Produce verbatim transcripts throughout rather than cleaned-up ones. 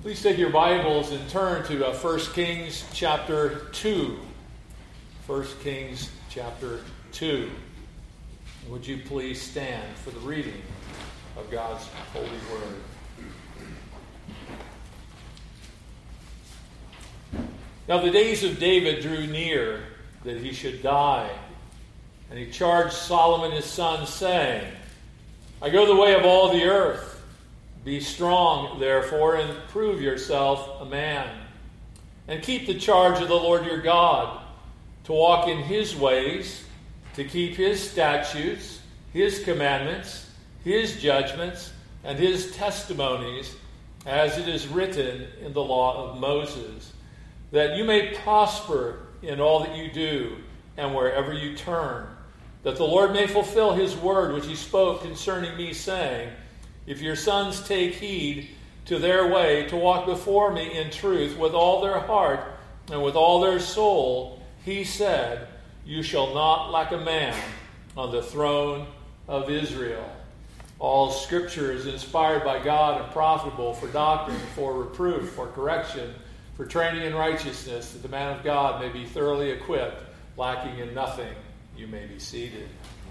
Please take your Bibles and turn to uh, First Kings chapter two. First Kings chapter two. Would you please stand for the reading of God's holy word. Now the days of David drew near that he should die, and he charged Solomon his son, saying, I go the way of all the earth. Be strong, therefore, and prove yourself a man. And keep the charge of the Lord your God, to walk in his ways, to keep his statutes, his commandments, his judgments, and his testimonies, as it is written in the law of Moses, that you may prosper in all that you do and wherever you turn, that the Lord may fulfill his word which he spoke concerning me, saying, if your sons take heed to their way to walk before me in truth with all their heart and with all their soul, he said, you shall not lack a man on the throne of Israel. All scripture is inspired by God and profitable for doctrine, for reproof, for correction, for training in righteousness, that the man of God may be thoroughly equipped, lacking in nothing. You may be seated.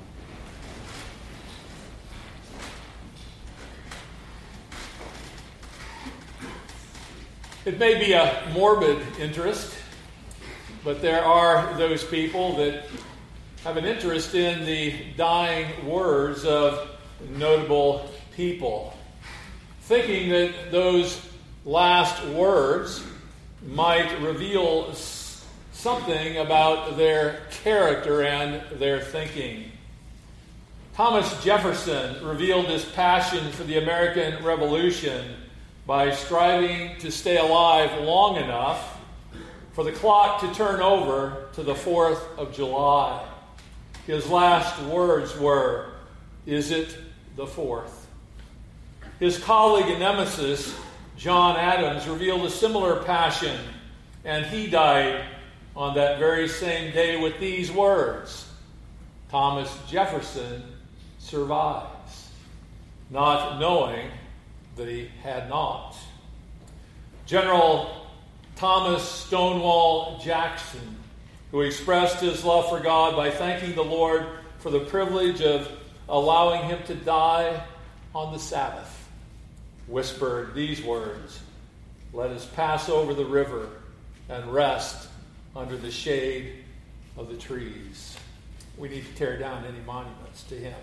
It may be a morbid interest, but there are those people that have an interest in the dying words of notable people, thinking that those last words might reveal something about their character and their thinking. Thomas Jefferson revealed his passion for the American Revolution by striving to stay alive long enough for the clock to turn over to the fourth of July. His last words were, is it the fourth? His colleague and nemesis, John Adams, revealed a similar passion, and he died on that very same day with these words, Thomas Jefferson survives, not knowing that he had not. General Thomas Stonewall Jackson, who expressed his love for God by thanking the Lord for the privilege of allowing him to die on the Sabbath, whispered these words, let us pass over the river and rest under the shade of the trees. We need to tear down any monuments to him.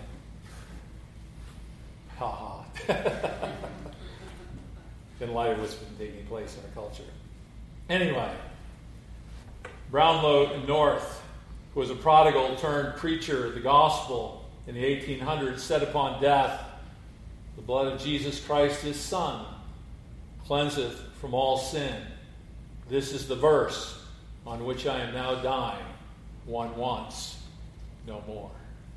Ha ha. In light of what's been taking place in our culture. Anyway, Brownlow North, who was a prodigal turned preacher of the gospel in the eighteen hundreds, said upon death, the blood of Jesus Christ, his Son, cleanseth from all sin. This is the verse on which I am now dying, one once, no more.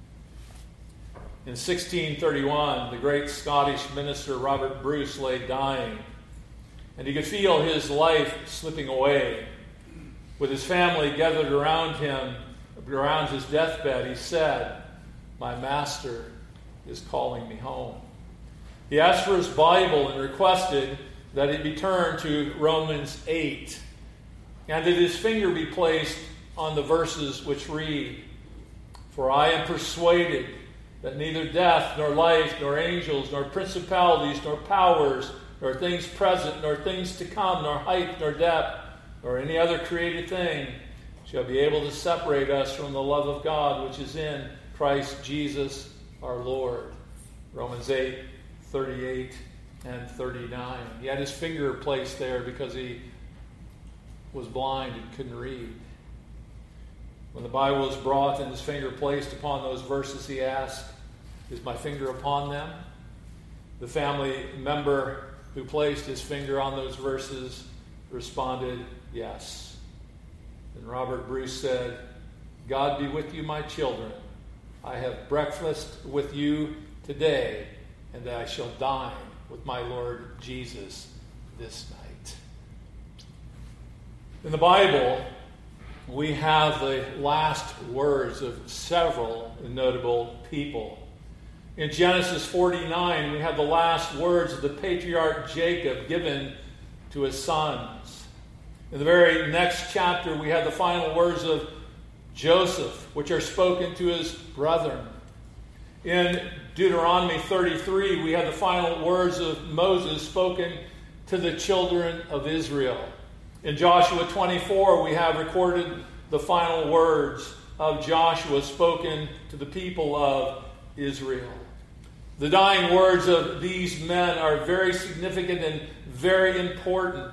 In sixteen thirty-one, the great Scottish minister Robert Bruce lay dying, and he could feel his life slipping away. With his family gathered around him, around his deathbed, he said, my master is calling me home. He asked for his Bible and requested that it be turned to Romans eight, and that his finger be placed on the verses which read, for I am persuaded that neither death, nor life, nor angels, nor principalities, nor powers, nor things present, nor things to come, nor height, nor depth, nor any other created thing shall be able to separate us from the love of God which is in Christ Jesus our Lord. Romans eight, thirty-eight and thirty-nine. He had his finger placed there because he was blind and couldn't read. When the Bible was brought and his finger placed upon those verses, he asked, is my finger upon them? The family member who placed his finger on those verses responded, yes. And Robert Bruce said, God be with you, my children. I have breakfast with you today, and I shall dine with my Lord Jesus this night. In the Bible, we have the last words of several notable people. In Genesis forty-nine, we have the last words of the patriarch Jacob given to his sons. In the very next chapter, we have the final words of Joseph, which are spoken to his brethren. In Deuteronomy thirty-three, we have the final words of Moses spoken to the children of Israel. In Joshua twenty-four, we have recorded the final words of Joshua spoken to the people of Israel. The dying words of these men are very significant and very important.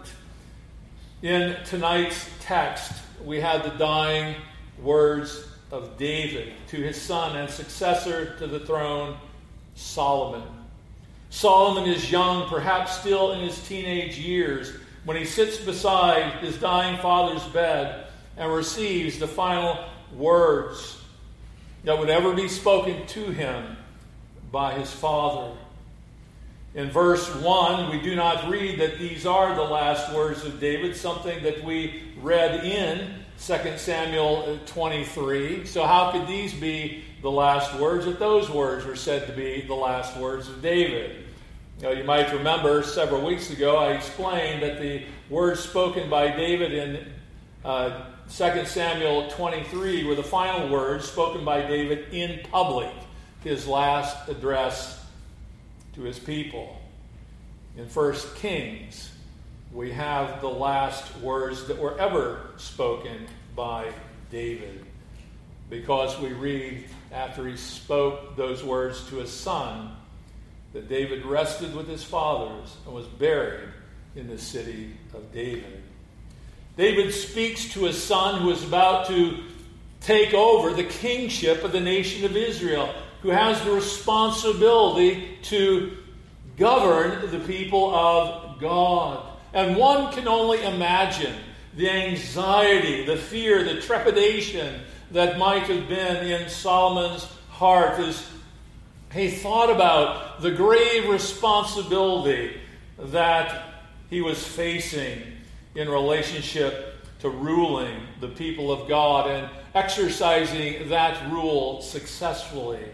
In tonight's text, we have the dying words of David to his son and successor to the throne, Solomon. Solomon is young, perhaps still in his teenage years, when he sits beside his dying father's bed and receives the final words that would ever be spoken to him by his father. In verse one, we do not read that these are the last words of David, something that we read in Second Samuel twenty-three. So how could these be the last words? That those words were said to be the last words of David. You know, you might remember several weeks ago I explained that the words spoken by David in uh, Second Samuel twenty-three were the final words spoken by David in public, his last address to his people. In First Kings, we have the last words that were ever spoken by David, because we read after he spoke those words to his son that David rested with his fathers and was buried in the city of David. David speaks to his son who is about to take over the kingship of the nation of Israel, who has the responsibility to govern the people of God. And one can only imagine the anxiety, the fear, the trepidation that might have been in Solomon's heart as he thought about the grave responsibility that he was facing in relationship to ruling the people of God and exercising that rule successfully.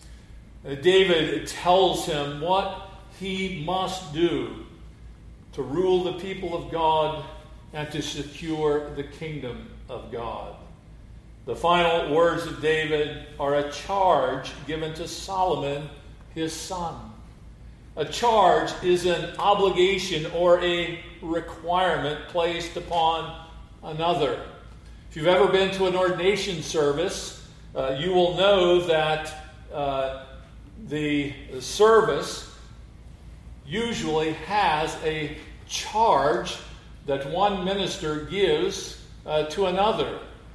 David tells him what he must do to rule the people of God and to secure the kingdom of God. The final words of David are a charge given to Solomon, his son. A charge is an obligation or a requirement placed upon another. If you've ever been to an ordination service, uh, you will know that uh, the service usually has a charge that one minister gives uh, to another.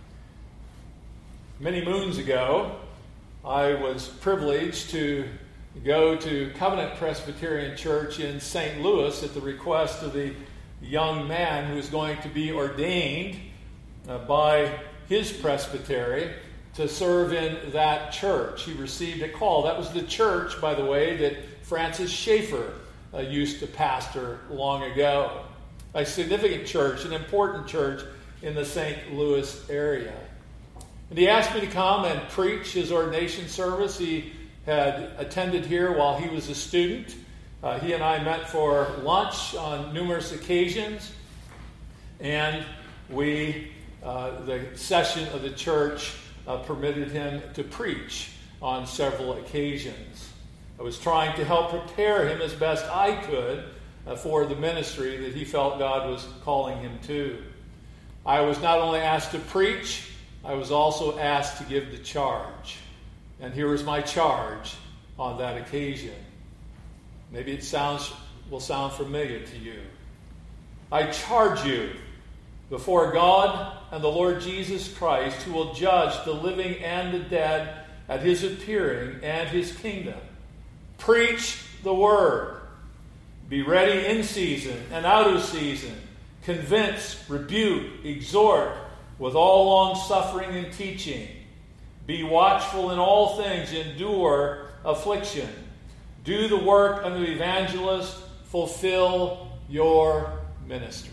Many moons ago, I was privileged to go to Covenant Presbyterian Church in Saint Louis at the request of the young man who is going to be ordained uh, by his presbytery to serve in that church. He received a call. That was the church, by the way, that Francis Schaeffer uh, used to pastor long ago. A significant church, an important church in the Saint Louis area. And he asked me to come and preach his ordination service. He had attended here while he was a student. Uh, he and I met for lunch on numerous occasions. And we, uh, the session of the church uh, permitted him to preach on several occasions. I was trying to help prepare him as best I could uh, for the ministry that he felt God was calling him to. I was not only asked to preach, I was also asked to give the charge. And here is my charge on that occasion. Maybe it sounds will sound familiar to you. I charge you before God and the Lord Jesus Christ, who will judge the living and the dead at his appearing and his kingdom. Preach the word. Be ready in season and out of season. Convince, rebuke, exhort with all long suffering and teaching. Be watchful in all things, endure affliction. Do the work of the evangelist, fulfill your ministry.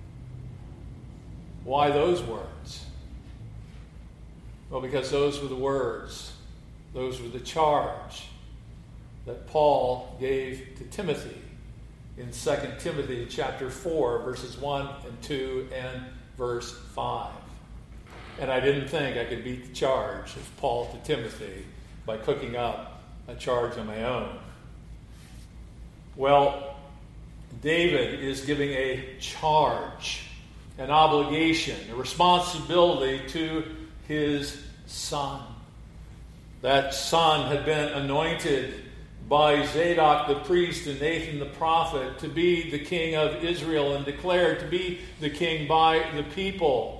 Why those words? Well, because those were the words, those were the charge that Paul gave to Timothy in Second Timothy chapter four, verses one and two and verse five. And I didn't think I could beat the charge of Paul to Timothy by cooking up a charge on my own. Well, David is giving a charge, an obligation, a responsibility to his son. That son had been anointed by Zadok the priest and Nathan the prophet to be the king of Israel and declared to be the king by the people.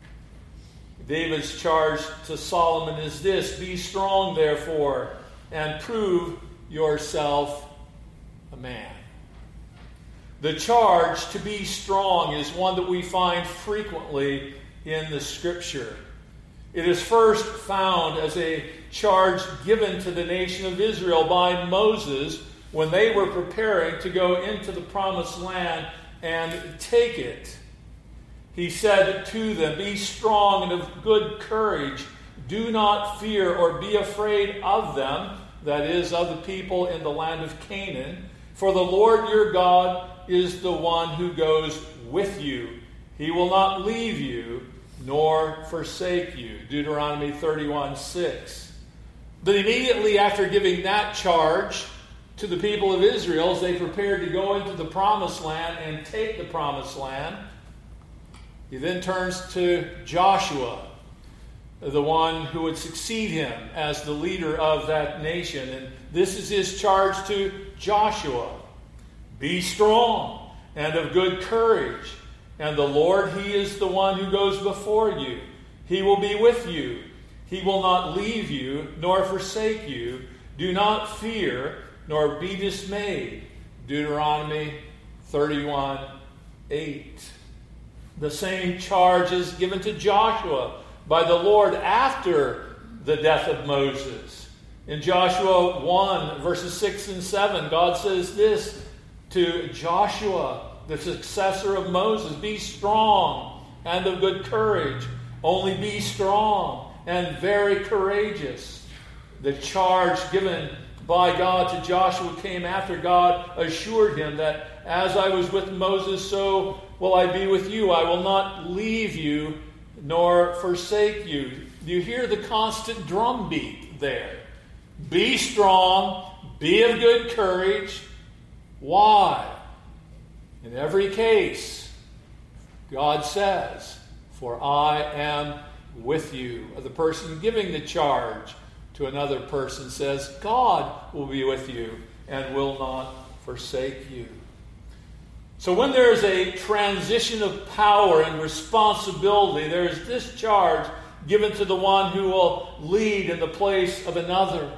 David's charge to Solomon is this: be strong, therefore, and prove yourself a man. The charge to be strong is one that we find frequently in the Scripture. It is first found as a charge given to the nation of Israel by Moses when they were preparing to go into the promised land and take it. He said to them, be strong and of good courage. Do not fear or be afraid of them, that is, of the people in the land of Canaan. For the Lord your God is the one who goes with you. He will not leave you nor forsake you. Deuteronomy thirty-one six. But immediately after giving that charge to the people of Israel, as they prepared to go into the promised land and take the promised land, he then turns to Joshua, the one who would succeed him as the leader of that nation. And this is his charge to Joshua. Be strong and of good courage. And the Lord, He is the one who goes before you. He will be with you. He will not leave you nor forsake you. Do not fear nor be dismayed. Deuteronomy thirty-one eight. The same charge is given to Joshua by the Lord after the death of Moses. In Joshua one, verses six and seven, God says this to Joshua, the successor of Moses: be strong and of good courage. Only be strong and very courageous. The charge given by God to Joshua came after God assured him that as I was with Moses, so will I be with you. I will not leave you nor forsake you. You hear the constant drumbeat there. Be strong, be of good courage. Why? In every case, God says, for I am with you. The person giving the charge to another person says, God will be with you and will not forsake you. So when there is a transition of power and responsibility, there is this charge given to the one who will lead in the place of another.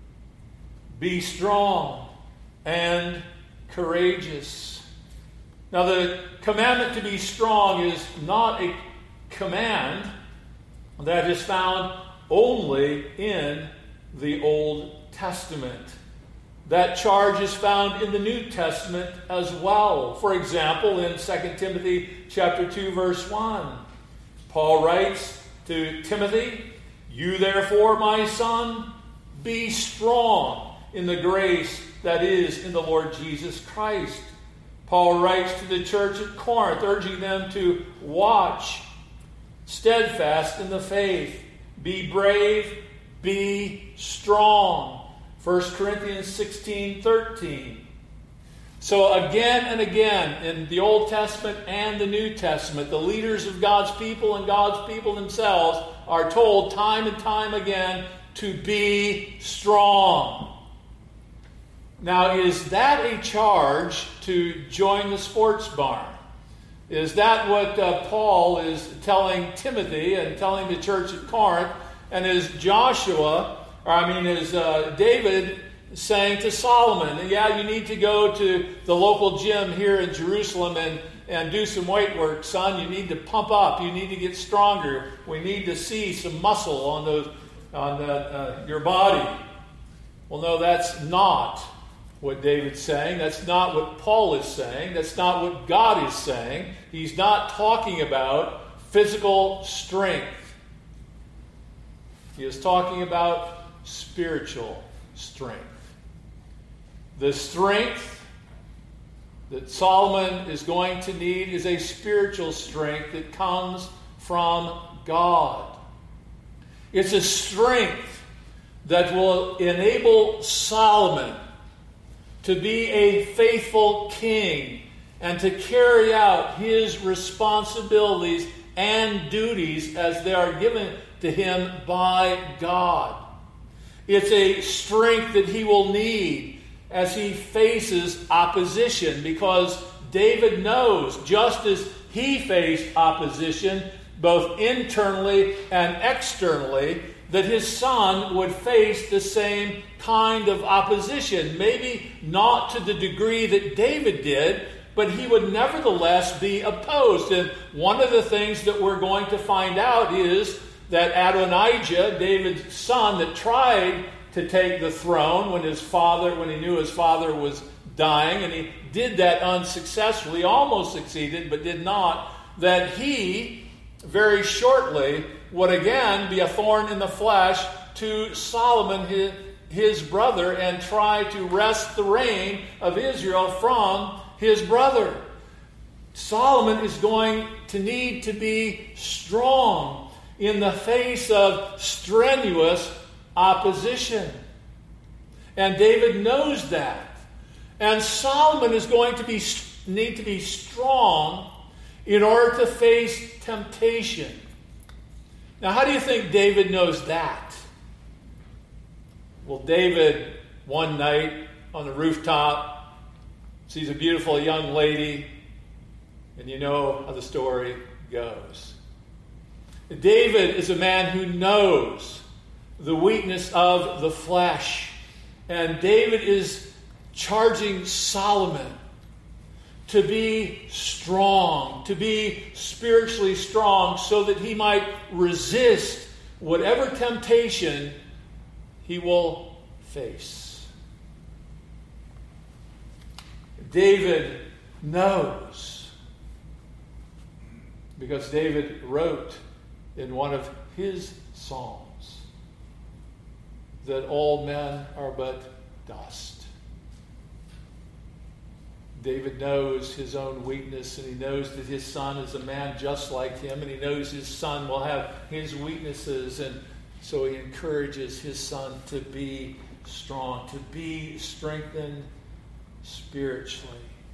Be strong and courageous. Now, the commandment to be strong is not a command that is found only in the Old Testament. That charge is found in the New Testament as well. For example, in Second Timothy chapter two, verse one, Paul writes to Timothy, you therefore, my son, be strong in the grace that is in the Lord Jesus Christ. Paul writes to the church at Corinth, urging them to watch, steadfast in the faith, be brave, be strong. First Corinthians sixteen thirteen. So again and again in the Old Testament and the New Testament, the leaders of God's people and God's people themselves are told time and time again to be strong. Now, is that a charge to join the sports barn? Is that what uh, Paul is telling Timothy and telling the church at Corinth? And is Joshua, or I mean, is uh, David saying to Solomon, yeah, you need to go to the local gym here in Jerusalem and, and do some weight work, son. You need to pump up. You need to get stronger. We need to see some muscle on those on the, uh, your body. Well, no, that's not what David's saying. That's not what Paul is saying. That's not what God is saying. He's not talking about physical strength. He is talking about spiritual strength. The strength that Solomon is going to need is a spiritual strength that comes from God. It's a strength that will enable Solomon to be a faithful king and to carry out his responsibilities and duties as they are given to him by God. It's a strength that he will need as he faces opposition, because David knows, just as he faced opposition both internally and externally, that his son would face the same kind of opposition. Maybe not to the degree that David did, but he would nevertheless be opposed. And one of the things that we're going to find out is that Adonijah, David's son, that tried to take the throne when his father, when he knew his father was dying, and he did that unsuccessfully, almost succeeded, but did not, that he very shortly would again be a thorn in the flesh to Solomon, his, his brother, and try to wrest the reign of Israel from his brother. Solomon is going to need to be strong in the face of strenuous opposition. And David knows that. And Solomon is going to be need to be strong in order to face temptation. Now, how do you think David knows that? Well, David, one night on the rooftop, sees a beautiful young lady, and you know how the story goes. David is a man who knows the weakness of the flesh, and David is charging Solomon to be strong, to be spiritually strong, so that he might resist whatever temptation he will face. David knows, because David wrote in one of his psalms that all men are but dust. David knows his own weakness, and he knows that his son is a man just like him, and he knows his son will have his weaknesses, and so he encourages his son to be strong, to be strengthened spiritually.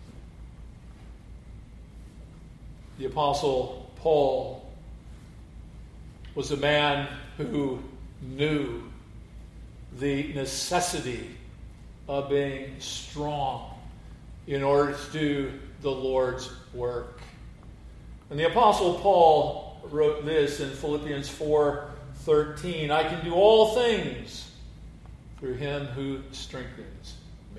The Apostle Paul was a man who knew the necessity of being strong in order to do the Lord's work. And the Apostle Paul wrote this in Philippians four thirteen, I can do all things through him who strengthens me.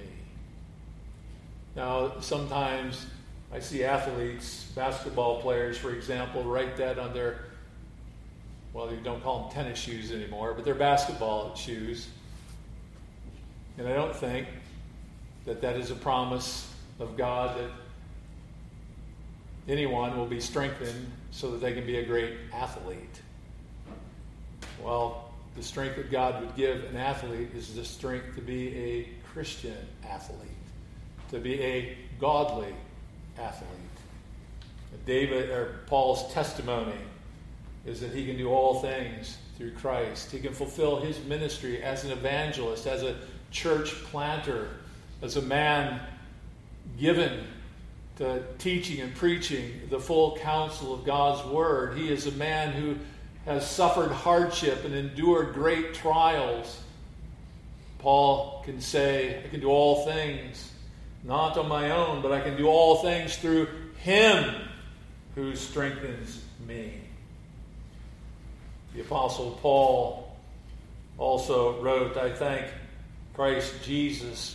Now, sometimes I see athletes, basketball players, for example, write that on their, well, you don't call them tennis shoes anymore, but their basketball shoes. And I don't think that that is a promise of God that anyone will be strengthened so that they can be a great athlete. Well, the strength that God would give an athlete is the strength to be a Christian athlete, to be a godly athlete. David or Paul's testimony is that he can do all things through Christ. He can fulfill his ministry as an evangelist, as a church planter, as a man given to teaching and preaching the full counsel of God's word. He is a man who has suffered hardship and endured great trials. Paul can say, I can do all things, not on my own, but I can do all things through him who strengthens me. The Apostle Paul also wrote, I thank Christ Jesus.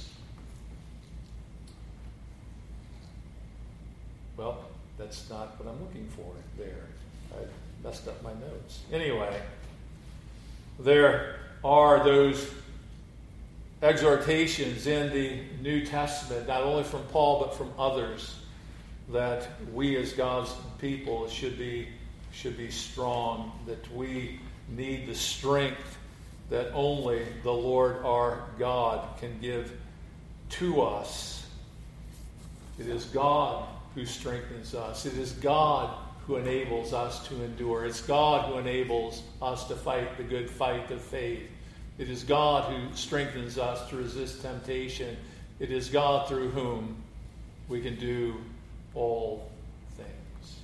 Well, that's not what I'm looking for there. I messed up my notes. Anyway, there are those exhortations in the New Testament, not only from Paul but from others, that we as God's people should be should be strong, that we need the strength that only the Lord our God can give to us. It is God who strengthens us. It is God who enables us to endure. It's God who enables us to fight the good fight of faith. It is God who strengthens us to resist temptation. It is God through whom we can do all things.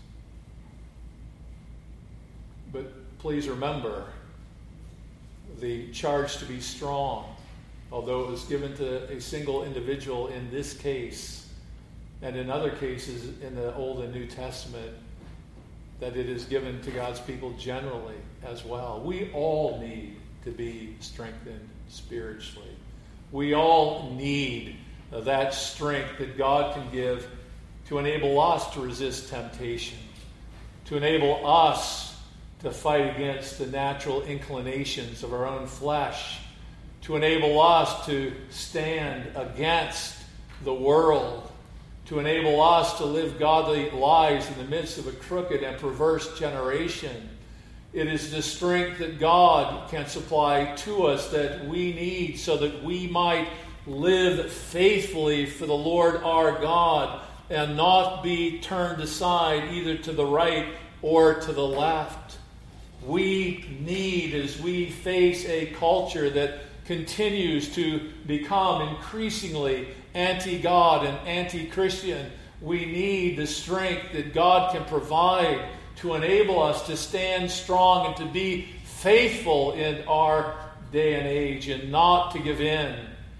But please remember, the charge to be strong, although it was given to a single individual in this case, and in other cases in the Old and New Testament, that it is given to God's people generally as well. We all need to be strengthened spiritually. We all need that strength that God can give to enable us to resist temptation, to enable us to fight against the natural inclinations of our own flesh, to enable us to stand against the world, to enable us to live godly lives in the midst of a crooked and perverse generation. It is the strength that God can supply to us that we need so that we might live faithfully for the Lord our God and not be turned aside either to the right or to the left. We need, as we face a culture that continues to become increasingly anti-God and anti-Christian, we need the strength that God can provide to enable us to stand strong and to be faithful in our day and age and not to give in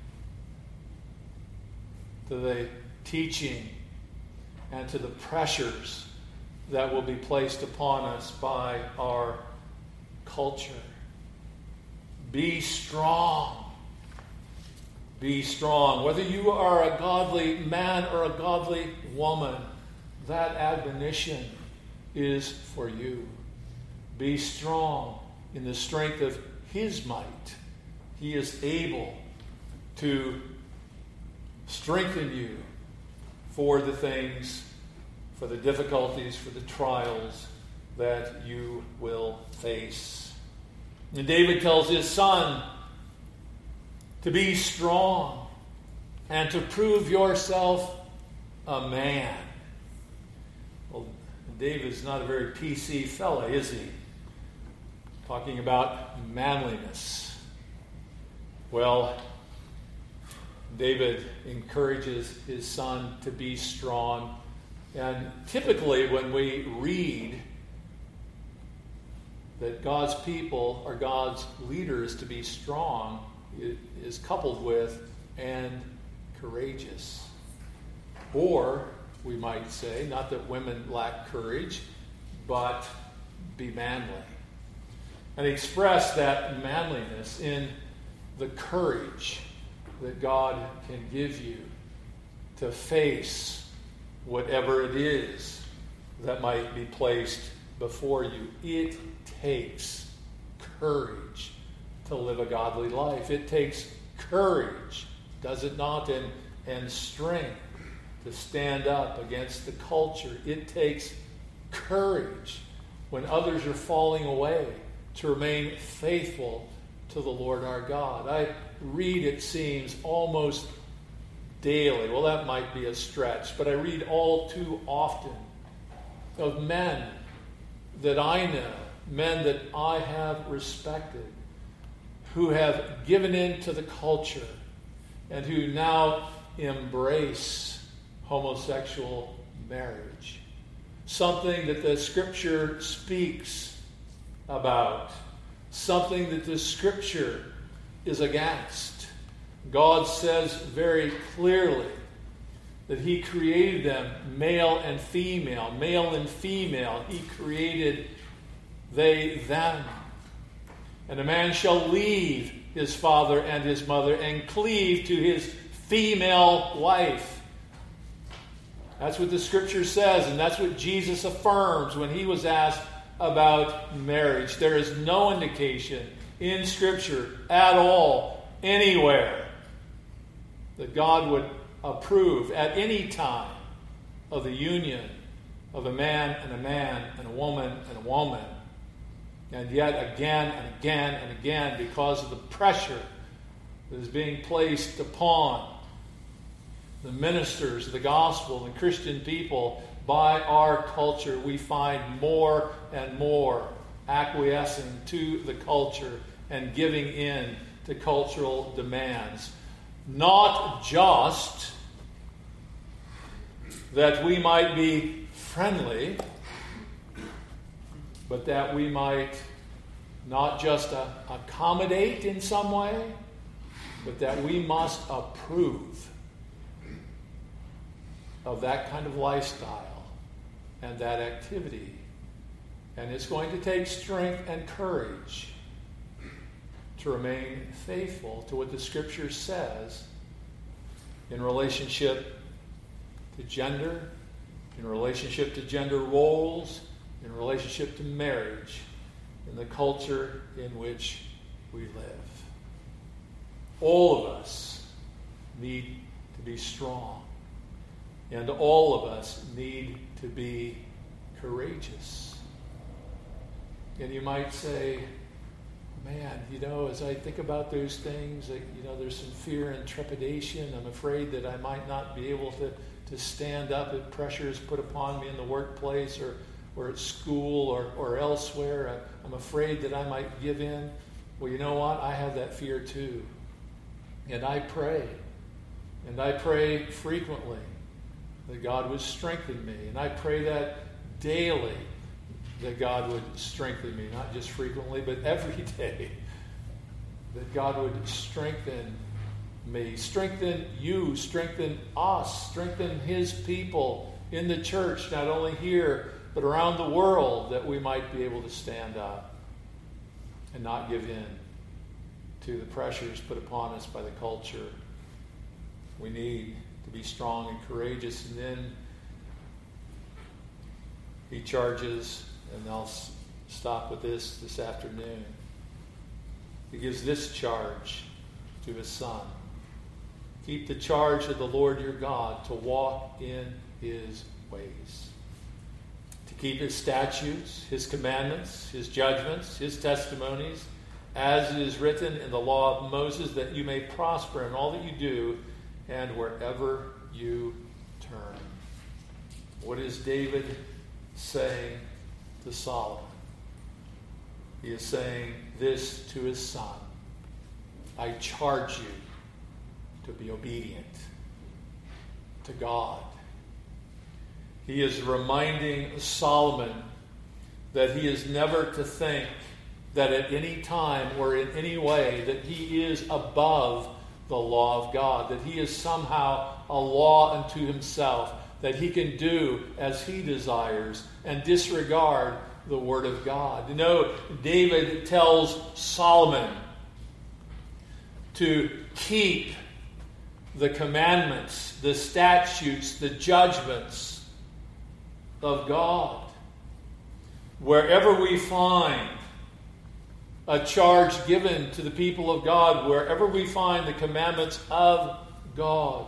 to the teaching and to the pressures that will be placed upon us by our culture. Be strong. Be strong. Whether you are a godly man or a godly woman, that admonition is for you. Be strong in the strength of His might. He is able to strengthen you for the things, for the difficulties, for the trials that you will face. And David tells his son to be strong and to prove yourself a man. Well, David's not a very P C fella, is he? Talking about manliness. Well, David encourages his son to be strong. And typically when we read that God's people or God's leaders to be strong, it is coupled with and courageous. Or, we might say, not that women lack courage, but be manly. And express that manliness in the courage that God can give you to face whatever it is that might be placed before you. It takes courage to live a godly life. It takes courage, does it not, and, and strength to stand up against the culture. It takes courage when others are falling away to remain faithful to the Lord our God. I read, it seems, almost daily. Well, that might be a stretch, but I read all too often of men that I know, men that I have respected, who have given in to the culture and who now embrace homosexual marriage. Something that the Scripture speaks about. Something that the Scripture is against. God says very clearly that He created them male and female. Male and female. He created they, them. And a man shall leave his father and his mother and cleave to his female wife. That's what the Scripture says, and that's what Jesus affirms when He was asked about marriage. There is no indication in Scripture at all, anywhere, that God would approve at any time of the union of a man and a man and a woman and a woman. And yet again and again and again, because of the pressure that is being placed upon the ministers of the gospel, and Christian people, by our culture, we find more and more acquiescing to the culture and giving in to cultural demands. Not just that we might be friendly, but that we might not just uh, accommodate in some way, but that we must approve of that kind of lifestyle and that activity. And it's going to take strength and courage to remain faithful to what the Scripture says in relationship to gender, in relationship to gender roles, in relationship to marriage, in the culture in which we live. All of us need to be strong, and all of us need to be courageous. And you might say, man, you know, as I think about those things, you know, there's some fear and trepidation. I'm afraid that I might not be able to, to stand up if pressure is put upon me in the workplace or, or at school or, or elsewhere. I'm afraid that I might give in. Well, you know what? I have that fear too. And I pray. And I pray frequently that God would strengthen me. And I pray that daily, that God would strengthen me, not just frequently, but every day. That God would strengthen me, strengthen you, strengthen us, strengthen His people in the church, not only here, but around the world, that we might be able to stand up and not give in to the pressures put upon us by the culture. We need to be strong and courageous. And then he charges, and I'll stop with this this afternoon. He gives this charge to his son. Keep the charge of the Lord your God to walk in his ways, to keep his statutes, his commandments, his judgments, his testimonies, as it is written in the law of Moses, that you may prosper in all that you do and wherever you turn. What is David saying to Solomon? He is saying this to his son: I charge you to be obedient to God. He is reminding Solomon that he is never to think that at any time or in any way that he is above the law of God, that he is somehow a law unto himself, that he can do as he desires and disregard the word of God. You know, David tells Solomon to keep the commandments, the statutes, the judgments of God. Wherever we find a charge given to the people of God, wherever we find the commandments of God,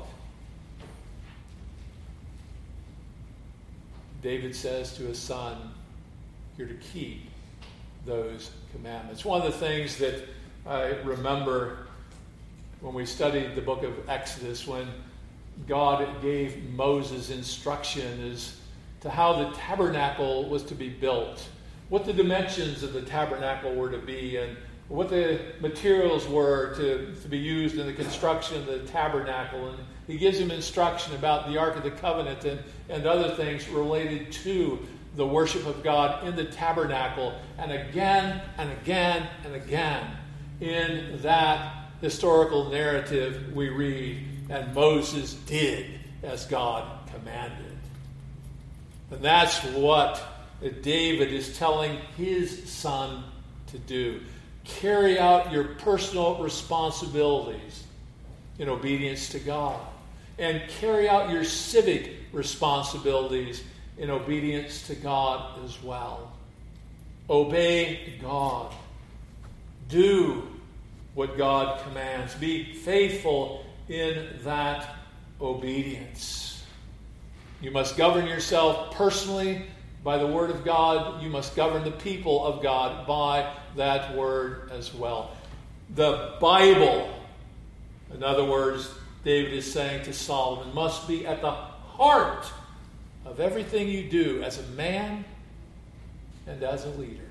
David says to his son, you're to keep those commandments. One of the things that I remember when we studied the book of Exodus, when God gave Moses instruction as to how the tabernacle was to be built, what the dimensions of the tabernacle were to be, and what the materials were to, to be used in the construction of the tabernacle. And he gives him instruction about the Ark of the Covenant and, and other things related to the worship of God in the tabernacle. And again and again and again in that historical narrative we read, and Moses did as God commanded. And that's what David is telling his son to do. Carry out your personal responsibilities in obedience to God. And carry out your civic responsibilities in obedience to God as well. Obey God. Do what God commands. Be faithful in that obedience. You must govern yourself personally by the Word of God. You must govern the people of God by that Word as well. The Bible, in other words, David is saying to Solomon, must be at the heart of everything you do as a man and as a leader.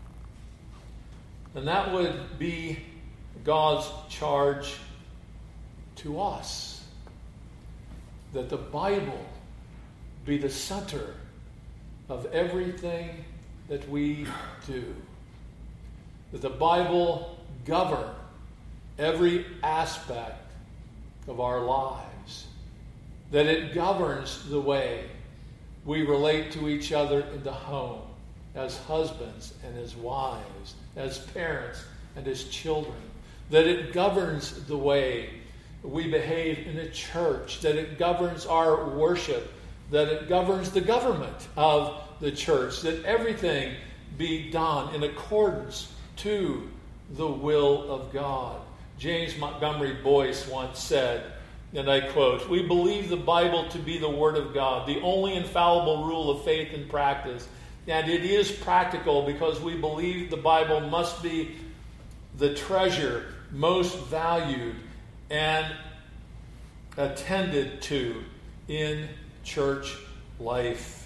And that would be God's charge to us, that the Bible be the center of everything that we do, that the Bible govern every aspect of our lives, that it governs the way we relate to each other in the home, as husbands and as wives, as parents and as children, that it governs the way we behave in the church, that it governs our worship, that it governs the government of the church, that everything be done in accordance to the will of God. James Montgomery Boyce once said, and I quote, "We believe the Bible to be the Word of God, the only infallible rule of faith and practice. And it is practical because we believe the Bible must be the treasure most valued and attended to in church life."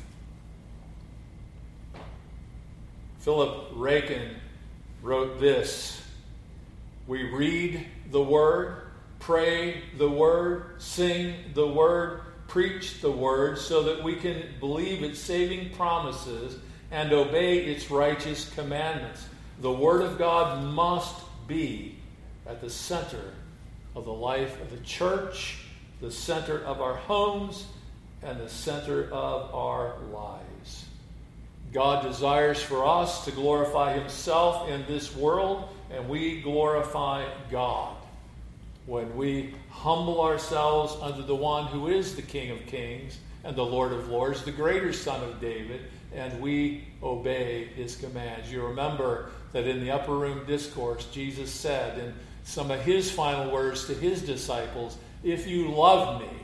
Philip Rakin wrote this: "We read the Word, pray the Word, sing the Word, preach the Word, so that we can believe its saving promises and obey its righteous commandments. The Word of God must be at the center of the life of the church, the center of our homes, and the center of our lives." God desires for us to glorify Himself in this world, and we glorify God when we humble ourselves under the one who is the King of Kings and the Lord of Lords, the greater Son of David, and we obey His commands. You remember that in the Upper Room Discourse, Jesus said in some of His final words to His disciples, "If you love me,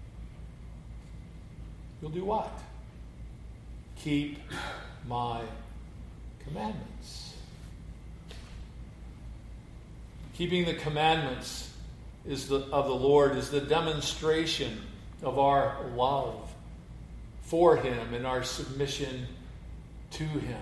you'll do what? Keep my commandments." Keeping the commandments is the, of the Lord is the demonstration of our love for Him and our submission to Him.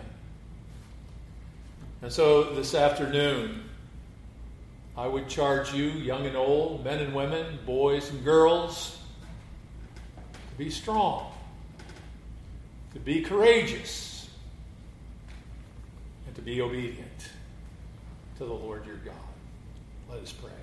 And so this afternoon, I would charge you, young and old, men and women, boys and girls, to be strong, to be courageous, and to be obedient to the Lord your God. Let us pray.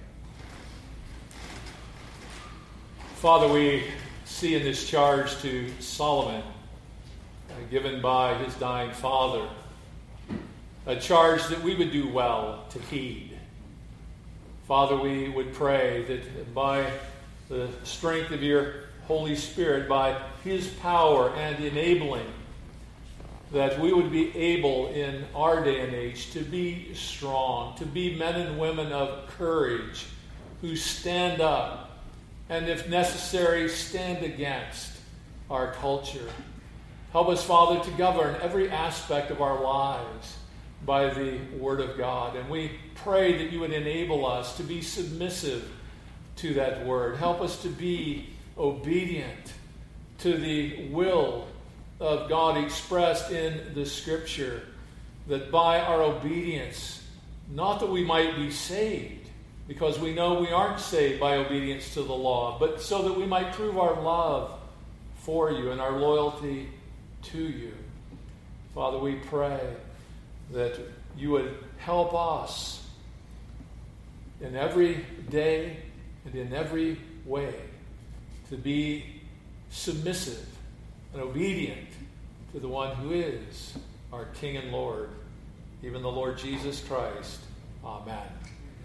Father, we see in this charge to Solomon, uh, given by his dying father, a charge that we would do well to heed. Father, we would pray that by the strength of your Holy Spirit, by His power and enabling, that we would be able in our day and age to be strong, to be men and women of courage who stand up and, if necessary, stand against our culture. Help us, Father, to govern every aspect of our lives by the Word of God. And we pray that you would enable us to be submissive to that Word. Help us to be obedient to the will of God expressed in the Scripture, that by our obedience, not that we might be saved, because we know we aren't saved by obedience to the law, but so that we might prove our love for you and our loyalty to you. Father, we pray that you would help us in every day and in every way to be submissive and obedient to the one who is our King and Lord, even the Lord Jesus Christ. Amen.